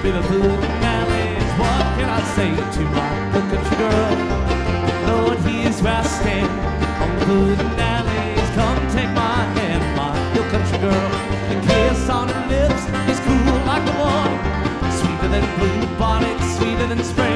Live food in alleys, what can I say to my little country girl? Lord, he's resting on the food in alleys. Come take my hand, my little country girl. The kiss on her lips is cool like the water, sweeter than blue bonnets, sweeter than spring.